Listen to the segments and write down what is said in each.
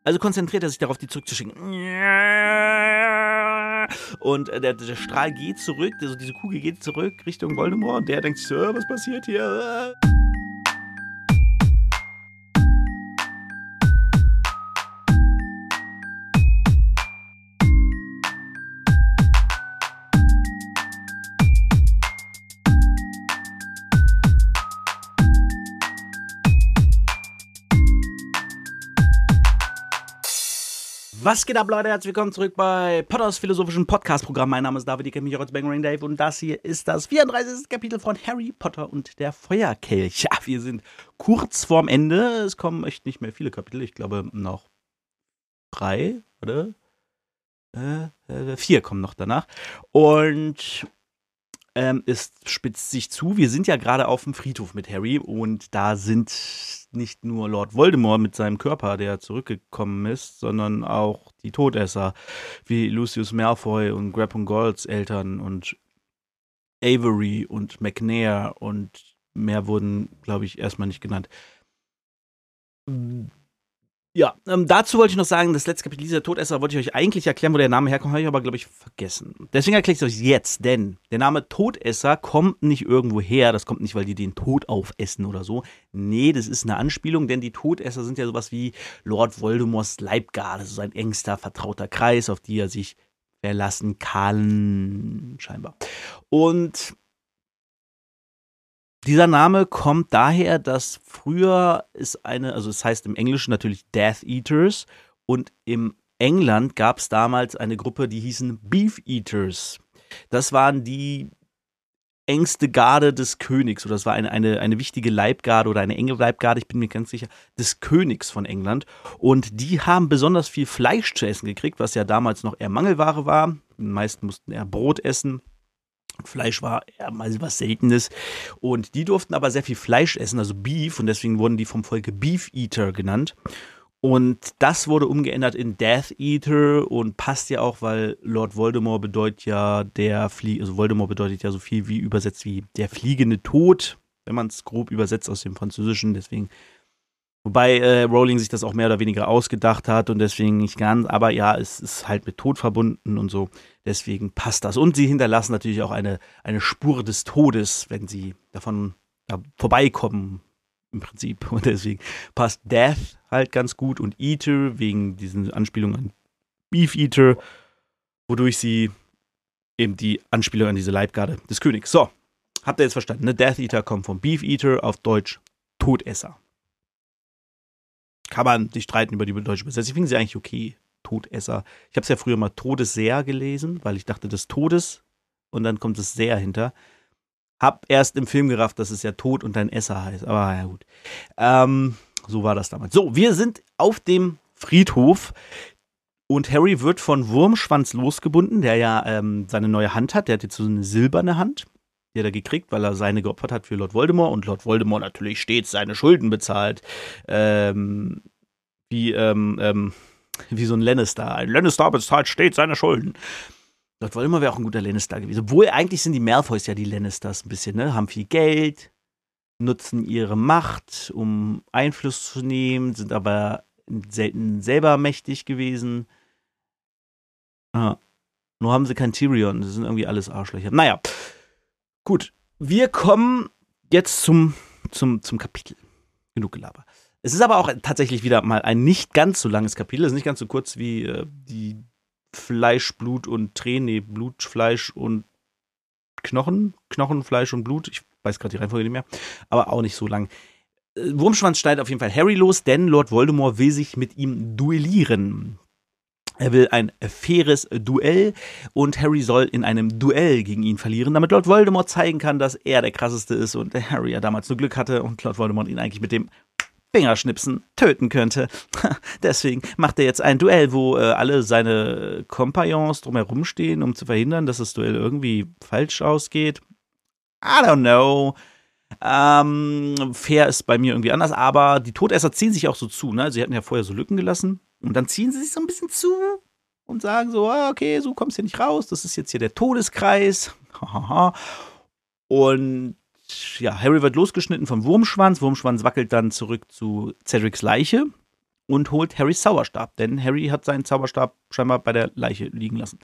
Also konzentriert er sich darauf, die zurückzuschicken. Und der Strahl geht zurück, also diese Kugel geht zurück Richtung Voldemort und der denkt sich so, was passiert hier? Was geht ab, Leute? Herzlich willkommen zurück bei Potters philosophischen Podcast-Programm. Mein Name ist David, ihr kennt mich auch als Bangering Dave und das hier ist das 34. Kapitel von Harry Potter und der Feuerkelch. Ja, wir sind kurz vorm Ende. Es kommen echt nicht mehr viele Kapitel. Ich glaube noch 3, oder? 4 kommen noch danach. Und es spitzt sich zu. Wir sind ja gerade auf dem Friedhof mit Harry und da sind nicht nur Lord Voldemort mit seinem Körper, der zurückgekommen ist, sondern auch die Todesser, wie Lucius Malfoy und Grimgolds Eltern und Avery und McNair und mehr wurden, glaube ich, erstmal nicht genannt. Ja, dazu wollte ich noch sagen, das letzte Kapitel dieser Todesser wollte ich euch eigentlich erklären, wo der Name herkommt, habe ich aber, glaube ich, vergessen. Deswegen erkläre ich es euch jetzt, denn der Name Todesser kommt nicht irgendwo her, das kommt nicht, weil die den Tod aufessen oder so. Nee, das ist eine Anspielung, denn die Todesser sind ja sowas wie Lord Voldemorts Leibgarde, so sein engster, vertrauter Kreis, auf die er sich verlassen kann, scheinbar. Und dieser Name kommt daher, dass früher also es heißt im Englischen natürlich Death Eaters und im England gab es damals eine Gruppe, die hießen Beef Eaters. Das waren die engste Garde des Königs, oder das war eine wichtige Leibgarde oder eine enge Leibgarde, ich bin mir ganz sicher, des Königs von England. Und die haben besonders viel Fleisch zu essen gekriegt, was ja damals noch eher Mangelware war. Die meisten mussten eher Brot essen. Fleisch war eher mal was Seltenes. Und die durften aber sehr viel Fleisch essen, also Beef, und deswegen wurden die vom Volke Beef Eater genannt. Und das wurde umgeändert in Death Eater und passt ja auch, weil Lord Voldemort bedeutet ja Voldemort bedeutet ja so viel wie übersetzt wie der fliegende Tod, wenn man es grob übersetzt aus dem Französischen, deswegen. Wobei Rowling sich das auch mehr oder weniger ausgedacht hat und deswegen nicht ganz, aber ja, es ist halt mit Tod verbunden und so, deswegen passt das. Und sie hinterlassen natürlich auch eine Spur des Todes, wenn sie davon vorbeikommen, im Prinzip. Und deswegen passt Death halt ganz gut und Eater wegen diesen Anspielungen an Beef Eater, wodurch sie eben die Anspielung an diese Leibgarde des Königs. So, habt ihr jetzt verstanden, ne? Death Eater kommt vom Beef Eater, auf Deutsch Todesser. Kann man sich streiten über die deutsche Übersetzung. Ich finde sie eigentlich okay, Todesser. Ich habe es ja früher mal Todesseher gelesen, weil ich dachte, des Todes und dann kommt das Seher hinter. Hab erst im Film gerafft, dass es ja Tod und ein Esser heißt. Aber ja gut. So war das damals. So, wir sind auf dem Friedhof und Harry wird von Wurmschwanz losgebunden, der ja seine neue Hand hat. Der hat jetzt so eine silberne Hand. Die hat er gekriegt, weil er seine geopfert hat für Lord Voldemort und Lord Voldemort natürlich stets seine Schulden bezahlt. Wie so ein Lannister. Ein Lannister bezahlt stets seine Schulden. Lord Voldemort wäre auch ein guter Lannister gewesen. Obwohl, eigentlich sind die Malfoys ja die Lannisters ein bisschen, ne? Haben viel Geld, nutzen ihre Macht, um Einfluss zu nehmen, sind aber selten selber mächtig gewesen. Nur haben sie kein Tyrion. Das sind irgendwie alles Arschlöcher. Naja. Gut, wir kommen jetzt zum Kapitel. Genug Gelaber. Es ist aber auch tatsächlich wieder mal ein nicht ganz so langes Kapitel. Es ist nicht ganz so kurz wie die Fleisch, Blut und Tränen. Nee, Blut, Fleisch und Knochen. Knochen, Fleisch und Blut. Ich weiß gerade die Reihenfolge nicht mehr. Aber auch nicht so lang. Wurmschwanz schneidet auf jeden Fall Harry los, denn Lord Voldemort will sich mit ihm duellieren. Er will ein faires Duell und Harry soll in einem Duell gegen ihn verlieren, damit Lord Voldemort zeigen kann, dass er der krasseste ist und Harry ja damals nur Glück hatte und Lord Voldemort ihn eigentlich mit dem Fingerschnipsen töten könnte. Deswegen macht er jetzt ein Duell, wo alle seine Kompagnons drumherum stehen, um zu verhindern, dass das Duell irgendwie falsch ausgeht. I don't know. Fair ist bei mir irgendwie anders, aber die Todesser ziehen sich auch so zu, ne? Sie hatten ja vorher so Lücken gelassen. Und dann ziehen sie sich so ein bisschen zu und sagen so, okay, so kommst du hier nicht raus, das ist jetzt hier der Todeskreis. Und ja, Harry wird losgeschnitten vom Wurmschwanz. Wurmschwanz wackelt dann zurück zu Cedrics Leiche. und holt Harrys Zauberstab, denn Harry hat seinen Zauberstab scheinbar bei der Leiche liegen lassen.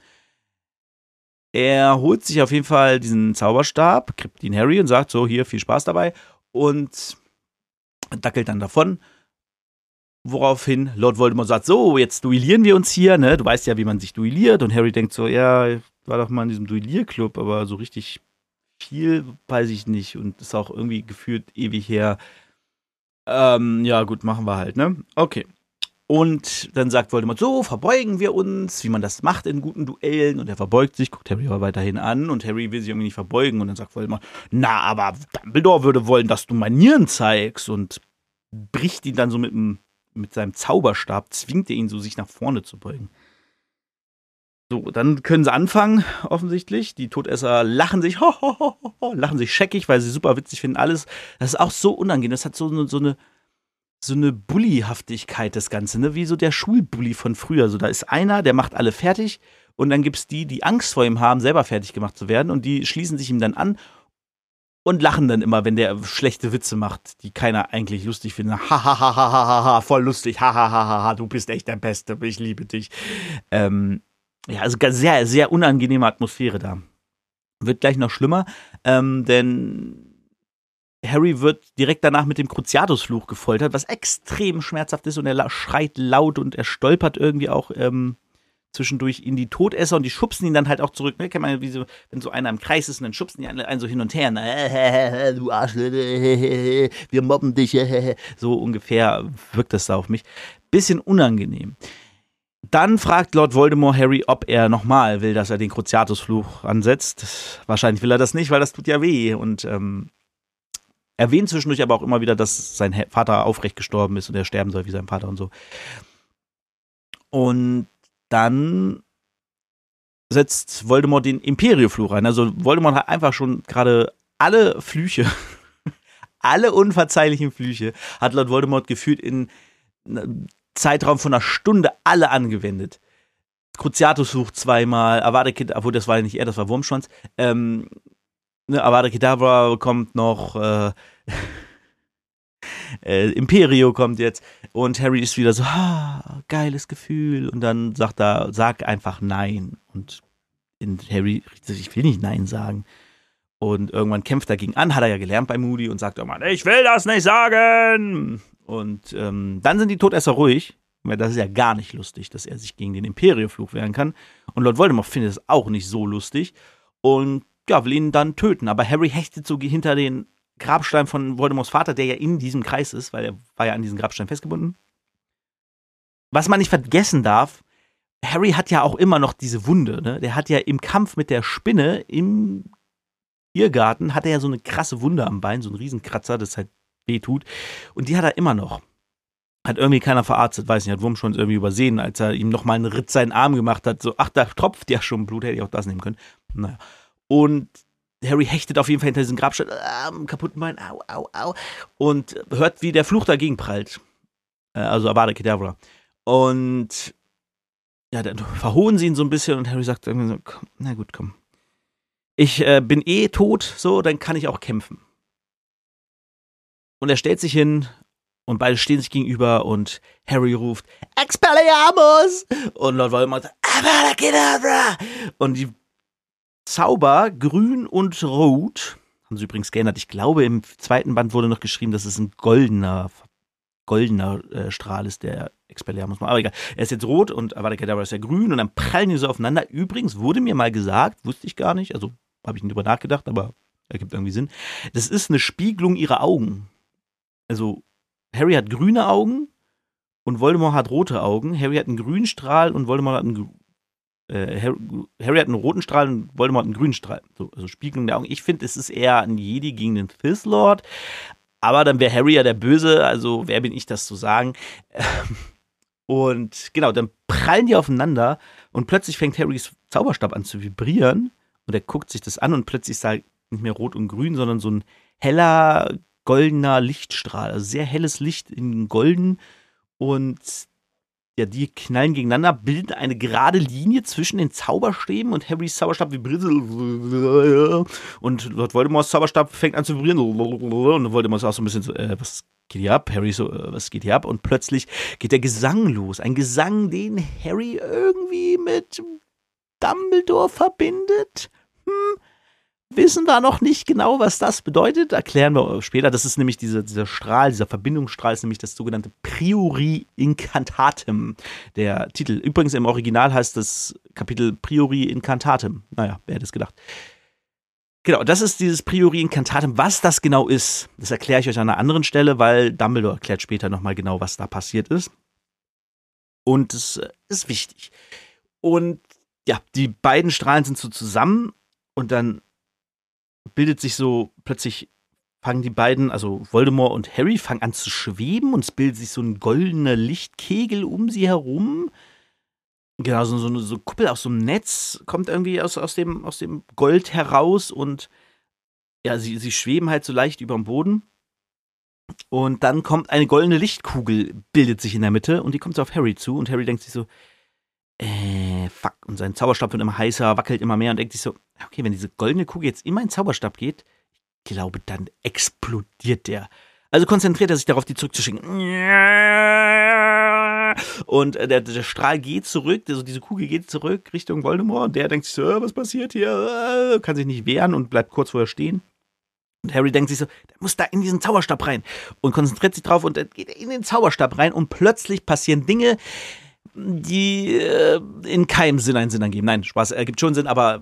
Er holt sich auf jeden Fall diesen Zauberstab, gibt ihn Harry und sagt so, hier, viel Spaß dabei und dackelt dann davon. Woraufhin Lord Voldemort sagt, so, jetzt duellieren wir uns hier, ne? Du weißt ja, wie man sich duelliert. Und Harry denkt so, ja, ich war doch mal in diesem Duellierclub, aber so richtig viel weiß ich nicht. Und ist auch irgendwie gefühlt ewig her. Ja, gut, machen wir halt, ne? Okay. Und dann sagt Voldemort, so, verbeugen wir uns, wie man das macht in guten Duellen. Und er verbeugt sich, guckt Harry aber weiterhin an. Und Harry will sich irgendwie nicht verbeugen. Und dann sagt Voldemort, na, aber Dumbledore würde wollen, dass du Manieren zeigst. Und bricht ihn dann so mit seinem Zauberstab, zwingt er ihn so, sich nach vorne zu beugen. So, dann können sie anfangen, offensichtlich. Die Todesser lachen sich, lachen sich scheckig, weil sie super witzig finden. Alles, das ist auch so unangenehm. Das hat so eine Bullyhaftigkeit, das Ganze, ne? Wie so der Schulbully von früher. So, da ist einer, der macht alle fertig und dann gibt's die Angst vor ihm haben, selber fertig gemacht zu werden und die schließen sich ihm dann an und lachen dann immer, wenn der schlechte Witze macht, die keiner eigentlich lustig findet. Ha, voll lustig, ha, du bist echt der Beste, ich liebe dich. Ja, also sehr, sehr unangenehme Atmosphäre da. Wird gleich noch schlimmer, denn Harry wird direkt danach mit dem Cruciatusfluch gefoltert, was extrem schmerzhaft ist und er schreit laut und er stolpert irgendwie auch zwischendurch in die Todesser und die schubsen ihn dann halt auch zurück. Ne? Kennt man ja, wie so, wenn so einer im Kreis ist und dann schubsen die einen so hin und her. Ne? Du Arschloch, wir mobben dich. So ungefähr wirkt das da auf mich. Bisschen unangenehm. Dann fragt Lord Voldemort Harry, ob er nochmal will, dass er den Cruciatusfluch ansetzt. Wahrscheinlich will er das nicht, weil das tut ja weh. Und erwähnt zwischendurch aber auch immer wieder, dass sein Vater aufrecht gestorben ist und er sterben soll wie sein Vater und so. Und dann setzt Voldemort den Imperiofluch ein. Also Voldemort hat einfach schon gerade alle Flüche, alle unverzeihlichen Flüche, hat Lord Voldemort gefühlt in einem Zeitraum von einer Stunde alle angewendet. Cruciatusfluch zweimal, Avada Kedavra, obwohl das war ja nicht er, das war Wurmschwanz. Avada Kedavra kommt noch, Imperio kommt jetzt und Harry ist wieder so, geiles Gefühl und dann sagt er, sag einfach nein und Harry, ich will nicht nein sagen und irgendwann kämpft er dagegen an, hat er ja gelernt bei Moody und sagt irgendwann, ich will das nicht sagen und dann sind die Todesser ruhig, weil das ist ja gar nicht lustig, dass er sich gegen den Imperiofluch wehren kann und Lord Voldemort findet es auch nicht so lustig und ja, will ihn dann töten, aber Harry hechtet so hinter den Grabstein von Voldemorts Vater, der ja in diesem Kreis ist, weil er war ja an diesen Grabstein festgebunden. Was man nicht vergessen darf, Harry hat ja auch immer noch diese Wunde, ne? Der hat ja im Kampf mit der Spinne im Irrgarten, hat er ja so eine krasse Wunde am Bein, so einen Riesenkratzer, das halt weh tut. Und die hat er immer noch. Hat irgendwie keiner verarztet, weiß nicht, hat Wurmschwanz irgendwie übersehen, als er ihm nochmal einen Ritz seinen Arm gemacht hat. So, ach, da tropft ja schon Blut, hätte ich auch das nehmen können. Naja. Und Harry hechtet auf jeden Fall hinter diesem Grabstein, am kaputten Bein, au, und hört, wie der Fluch dagegen prallt. Also Avada Kedavra. Und ja, dann verhohnen sie ihn so ein bisschen und Harry sagt irgendwie so, komm, na gut, komm. Ich bin tot, so, dann kann ich auch kämpfen. Und er stellt sich hin und beide stehen sich gegenüber und Harry ruft, Expelliarmus! Und Lord Voldemort sagt, Avada Kedavra! Und die Zauber, grün und rot, haben sie übrigens geändert. Ich glaube, im zweiten Band wurde noch geschrieben, dass es ein goldener Strahl ist, der Expelliarmus. Aber egal, er ist jetzt rot und Avada Kedavra ist ja grün und dann prallen die so aufeinander. Übrigens wurde mir mal gesagt, wusste ich gar nicht, also habe ich nicht drüber nachgedacht, aber ergibt irgendwie Sinn. Das ist eine Spiegelung ihrer Augen. Also Harry hat grüne Augen und Voldemort hat rote Augen. Harry hat einen grünen Strahl und Voldemort hat einen Harry hat einen roten Strahl und Voldemort einen grünen Strahl. So, also Spiegelung der Augen. Ich finde, es ist eher ein Jedi gegen den Sith Lord. Aber dann wäre Harry ja der Böse. Also wer bin ich, das zu sagen? Und genau, dann prallen die aufeinander und plötzlich fängt Harrys Zauberstab an zu vibrieren. Und er guckt sich das an und plötzlich ist da nicht mehr rot und grün, sondern so ein heller, goldener Lichtstrahl. Also sehr helles Licht in golden. Und ja, die knallen gegeneinander, bilden eine gerade Linie zwischen den Zauberstäben und Harrys Zauberstab vibriert. Und Lord Voldemorts Zauberstab fängt an zu vibrieren. Und Voldemort ist auch so ein bisschen so, was geht hier ab? Harry so, was geht hier ab? Und plötzlich geht der Gesang los. Ein Gesang, den Harry irgendwie mit Dumbledore verbindet. Wissen wir noch nicht genau, was das bedeutet. Erklären wir später. Das ist nämlich dieser Strahl, dieser Verbindungsstrahl ist nämlich das sogenannte Priori Incantatem, der Titel. Übrigens im Original heißt das Kapitel Priori Incantatem. Naja, wer hätte es gedacht. Genau, das ist dieses Priori Incantatem. Was das genau ist, das erkläre ich euch an einer anderen Stelle, weil Dumbledore erklärt später nochmal genau, was da passiert ist. Und es ist wichtig. Und ja, die beiden Strahlen sind so zusammen und dann bildet sich so, plötzlich fangen die beiden, also Voldemort und Harry, fangen an zu schweben und es bildet sich so ein goldener Lichtkegel um sie herum. Genau, so eine Kuppel aus so einem Netz kommt irgendwie aus dem Gold heraus und ja, sie schweben halt so leicht über dem Boden. Und dann kommt eine goldene Lichtkugel, bildet sich in der Mitte und die kommt so auf Harry zu und Harry denkt sich so, fuck. Und sein Zauberstab wird immer heißer, wackelt immer mehr und denkt sich so, okay, wenn diese goldene Kugel jetzt in meinen Zauberstab geht, ich glaube, dann explodiert der. Also konzentriert er sich darauf, die zurückzuschicken. Und der Strahl geht zurück, also diese Kugel geht zurück Richtung Voldemort und der denkt sich so, was passiert hier? Kann sich nicht wehren und bleibt kurz vorher stehen. Und Harry denkt sich so, der muss da in diesen Zauberstab rein und konzentriert sich drauf und dann geht er in den Zauberstab rein und plötzlich passieren Dinge, die in keinem Sinn einen Sinn ergeben. Nein, Spaß, ergibt schon Sinn, aber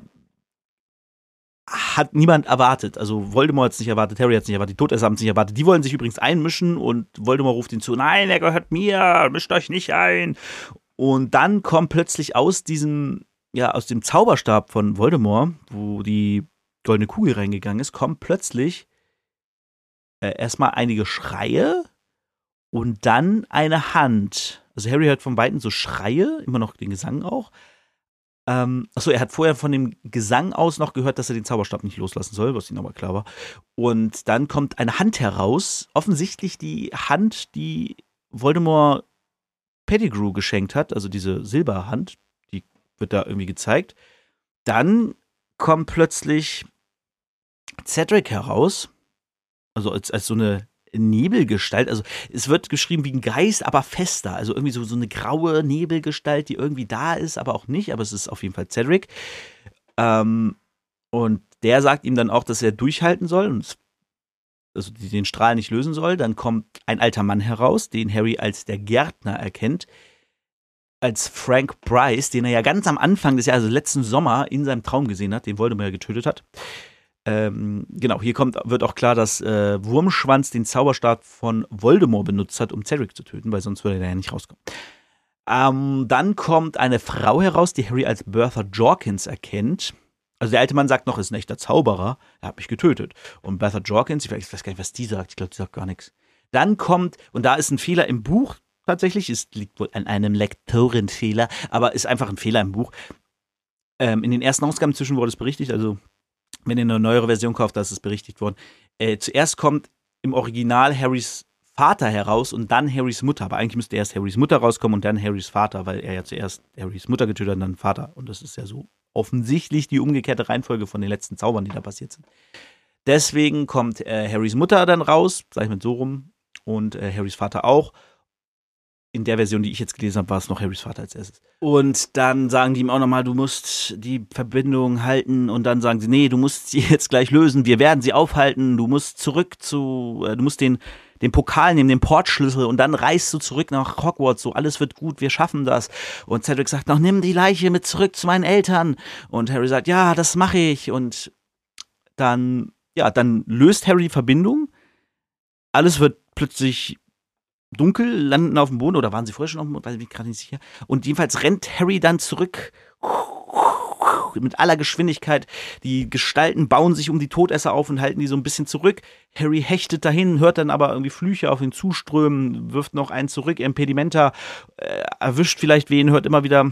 hat niemand erwartet. Also Voldemort hat es nicht erwartet, Harry hat es nicht erwartet, die Todesser haben es nicht erwartet. Die wollen sich übrigens einmischen und Voldemort ruft ihn zu, nein, er gehört mir, mischt euch nicht ein. Und dann kommt plötzlich aus dem Zauberstab von Voldemort, wo die goldene Kugel reingegangen ist, kommen plötzlich erstmal einige Schreie und dann eine Hand. Also Harry hört von beiden so Schreie, immer noch den Gesang auch. Achso, er hat vorher von dem Gesang aus noch gehört, dass er den Zauberstab nicht loslassen soll, was ihm aber klar war. Und dann kommt eine Hand heraus, offensichtlich die Hand, die Voldemort Pettigrew geschenkt hat, also diese Silberhand, die wird da irgendwie gezeigt. Dann kommt plötzlich Cedric heraus, also als so eine Nebelgestalt, also es wird geschrieben wie ein Geist, aber fester, also irgendwie so eine graue Nebelgestalt, die irgendwie da ist, aber auch nicht, aber es ist auf jeden Fall Cedric. Und der sagt ihm dann auch, dass er durchhalten soll und also den Strahl nicht lösen soll. Dann kommt ein alter Mann heraus, den Harry als der Gärtner erkennt, als Frank Bryce, den er ja ganz am Anfang des Jahres, also letzten Sommer, in seinem Traum gesehen hat, den Voldemort ja getötet hat. Genau, hier wird auch klar, dass Wurmschwanz den Zauberstab von Voldemort benutzt hat, um Cedric zu töten, weil sonst würde er ja nicht rauskommen. Dann kommt eine Frau heraus, die Harry als Bertha Jorkins erkennt. Also der alte Mann sagt noch, ist ein echter Zauberer, er hat mich getötet. Und Bertha Jorkins, ich weiß gar nicht, was die sagt, ich glaube, die sagt gar nichts. Dann kommt, und da ist ein Fehler im Buch tatsächlich, es liegt wohl an einem Lektorenfehler, aber ist einfach ein Fehler im Buch. In den ersten Ausgaben inzwischen wurde es berichtigt, also wenn ihr eine neuere Version kauft, da ist es berichtigt worden. Zuerst kommt im Original Harrys Vater heraus und dann Harrys Mutter. Aber eigentlich müsste erst Harrys Mutter rauskommen und dann Harrys Vater, weil er ja zuerst Harrys Mutter getötet hat und dann Vater. Und das ist ja so offensichtlich die umgekehrte Reihenfolge von den letzten Zaubern, die da passiert sind. Deswegen kommt Harrys Mutter dann raus, sag ich mal so rum, und Harrys Vater auch. In der Version, die ich jetzt gelesen habe, war es noch Harrys Vater als erstes. Und dann sagen die ihm auch nochmal, du musst die Verbindung halten. Und dann sagen sie, nee, du musst sie jetzt gleich lösen. Wir werden sie aufhalten. Du musst du musst den Pokal nehmen, den Portschlüssel. Und dann reist du zurück nach Hogwarts. So, alles wird gut, wir schaffen das. Und Cedric sagt noch, nimm die Leiche mit zurück zu meinen Eltern. Und Harry sagt, ja, das mache ich. Und dann löst Harry die Verbindung. Alles wird plötzlich dunkel, landen auf dem Boden, oder waren sie vorher schon auf dem Boden, weiß ich gerade nicht sicher. Und jedenfalls rennt Harry dann zurück mit aller Geschwindigkeit. Die Gestalten bauen sich um die Todesser auf und halten die so ein bisschen zurück. Harry hechtet dahin, hört dann aber irgendwie Flüche auf ihn zuströmen, wirft noch einen zurück, Impedimenta, erwischt vielleicht wen, hört immer wieder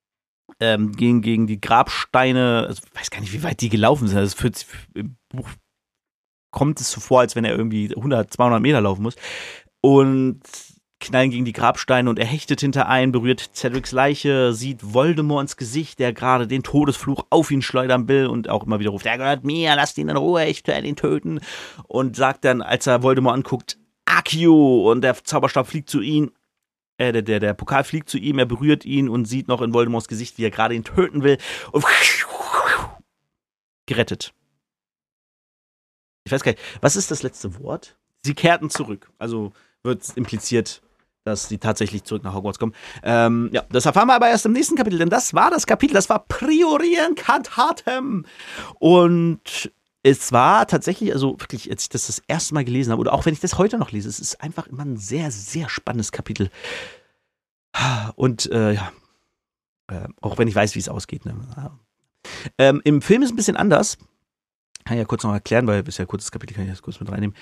gegen die Grabsteine, also ich weiß gar nicht, wie weit die gelaufen sind. Also im Buch kommt es so vor, als wenn er irgendwie 100, 200 Meter laufen muss. Und knallen gegen die Grabsteine und er hechtet hinter ein, berührt Cedrics Leiche, sieht Voldemort ins Gesicht, der gerade den Todesfluch auf ihn schleudern will und auch immer wieder ruft, er gehört mir, lasst ihn in Ruhe, ich werde ihn töten. Und sagt dann, als er Voldemort anguckt, Accio, und der Zauberstab fliegt zu ihm, der Pokal fliegt zu ihm, er berührt ihn und sieht noch in Voldemorts Gesicht, wie er gerade ihn töten will und gerettet. Ich weiß gar nicht, was ist das letzte Wort? Sie kehrten zurück, also wird impliziert, dass sie tatsächlich zurück nach Hogwarts kommen. Ja, das erfahren wir aber erst im nächsten Kapitel, denn das war das Kapitel, das war Priori Incantatem. Und es war tatsächlich, also wirklich, als ich das erste Mal gelesen habe, oder auch wenn ich das heute noch lese, es ist einfach immer ein sehr, sehr spannendes Kapitel. Und ja, auch wenn ich weiß, wie es ausgeht. Ne? Im Film ist es ein bisschen anders. Kann ich ja kurz noch erklären, weil es ist ja ein kurzes Kapitel, kann ich das kurz mit reinnehmen.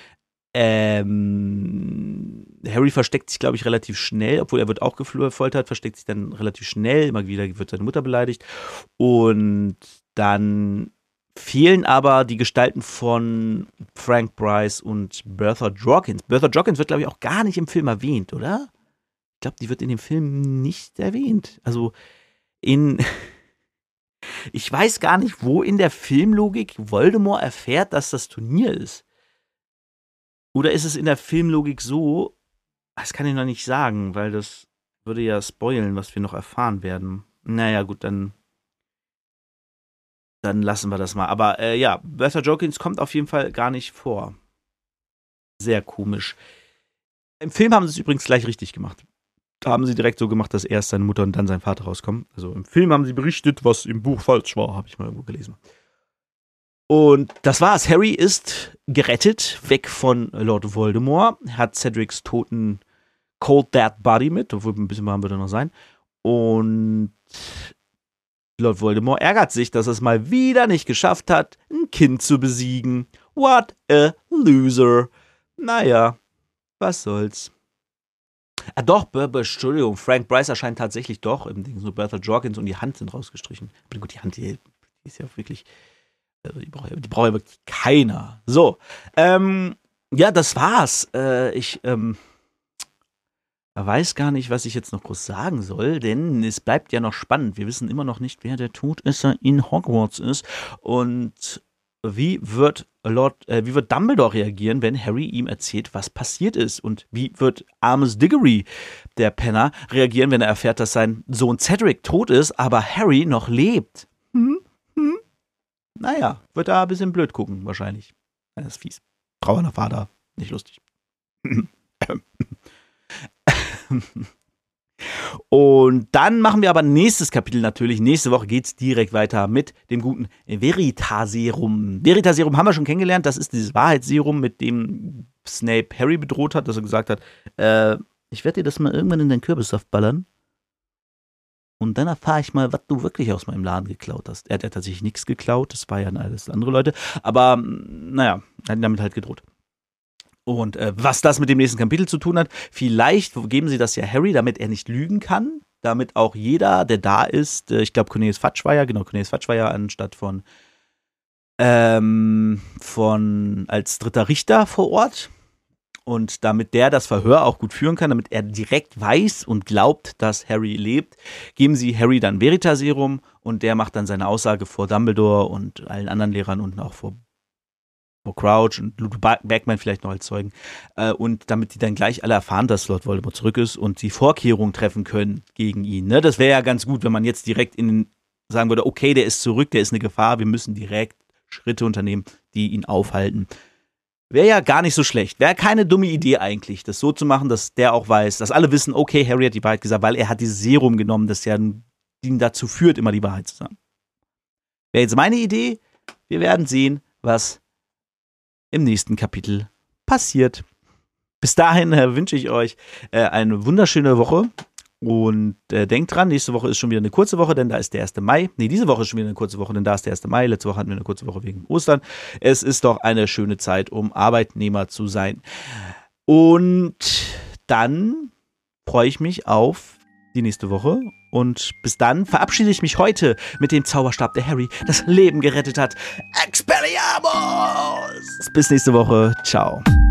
Harry versteckt sich, glaube ich, relativ schnell, obwohl er wird auch gefoltert, versteckt sich dann relativ schnell, immer wieder wird seine Mutter beleidigt und dann fehlen aber die Gestalten von Frank Bryce und Bertha Jorkins. Bertha Jorkins wird, glaube ich, auch gar nicht im Film erwähnt, oder? Ich glaube, die wird in dem Film nicht erwähnt. Also ich weiß gar nicht, wo in der Filmlogik Voldemort erfährt, dass das Turnier ist. Oder ist es in der Filmlogik so, das kann ich noch nicht sagen, weil das würde ja spoilen, was wir noch erfahren werden. Naja, gut, dann lassen wir das mal. Aber ja, Bertha Jorkins kommt auf jeden Fall gar nicht vor. Sehr komisch. Im Film haben sie es übrigens gleich richtig gemacht. Da haben sie direkt so gemacht, dass erst seine Mutter und dann sein Vater rauskommen. Also im Film haben sie berichtet, was im Buch falsch war, habe ich mal irgendwo gelesen. Und das war's. Harry ist gerettet, weg von Lord Voldemort, hat Cedrics toten Cold Dead Body mit, obwohl ein bisschen warm wird er noch sein. Und Lord Voldemort ärgert sich, dass er es mal wieder nicht geschafft hat, ein Kind zu besiegen. What a loser. Naja, was soll's. Doch, Entschuldigung, Frank Bryce erscheint tatsächlich doch im Ding, nur Bertha Jorkins und die Hand sind rausgestrichen. Aber gut, die Hand, die ist ja wirklich, die braucht ja wirklich keiner. So, ja, das war's. Ich weiß gar nicht, was ich jetzt noch groß sagen soll, denn es bleibt ja noch spannend. Wir wissen immer noch nicht, wer der Todesser in Hogwarts ist und wie wird Dumbledore reagieren, wenn Harry ihm erzählt, was passiert ist? Und wie wird armes Diggory, der Penner, reagieren, wenn er erfährt, dass sein Sohn Cedric tot ist, aber Harry noch lebt? Naja, wird da ein bisschen blöd gucken, wahrscheinlich. Das ist fies. Trauernder Vater, nicht lustig. Und dann machen wir aber nächstes Kapitel natürlich. Nächste Woche geht es direkt weiter mit dem guten Veritaserum. Veritaserum haben wir schon kennengelernt. Das ist dieses Wahrheitsserum, mit dem Snape Harry bedroht hat, dass er gesagt hat, ich werde dir das mal irgendwann in deinen Kürbissaft ballern. Und dann erfahre ich mal, was du wirklich aus meinem Laden geklaut hast. Er hat ja tatsächlich nichts geklaut. Das war ja alles andere Leute. Aber naja, er hat damit halt gedroht. Und was das mit dem nächsten Kapitel zu tun hat, vielleicht geben sie das ja Harry, damit er nicht lügen kann, damit auch jeder, der da ist, ich glaube Cornelius Fudge war ja anstatt von als dritter Richter vor Ort. Und damit der das Verhör auch gut führen kann, damit er direkt weiß und glaubt, dass Harry lebt, geben sie Harry dann Veritaserum und der macht dann seine Aussage vor Dumbledore und allen anderen Lehrern und auch vor Crouch und Ludo Bagman vielleicht noch als Zeugen. Und damit die dann gleich alle erfahren, dass Lord Voldemort zurück ist und die Vorkehrungen treffen können gegen ihn. Ne? Das wäre ja ganz gut, wenn man jetzt direkt sagen würde, okay, der ist zurück, der ist eine Gefahr, wir müssen direkt Schritte unternehmen, die ihn aufhalten. Wäre ja gar nicht so schlecht. Wäre keine dumme Idee eigentlich, das so zu machen, dass der auch weiß, dass alle wissen, okay, Harry hat die Wahrheit gesagt, weil er hat dieses Serum genommen, das ja ihn dazu führt, immer die Wahrheit zu sagen. Wäre jetzt meine Idee. Wir werden sehen, was im nächsten Kapitel passiert. Bis dahin wünsche ich euch eine wunderschöne Woche und denkt dran, nächste Woche ist schon wieder eine kurze Woche, denn da ist der 1. Mai. Nee, diese Woche ist schon wieder eine kurze Woche, denn da ist der 1. Mai. Letzte Woche hatten wir eine kurze Woche wegen Ostern. Es ist doch eine schöne Zeit, um Arbeitnehmer zu sein. Und dann freue ich mich auf die nächste Woche. Und bis dann verabschiede ich mich heute mit dem Zauberstab, der Harry das Leben gerettet hat. Expelliarmus! Bis nächste Woche. Ciao.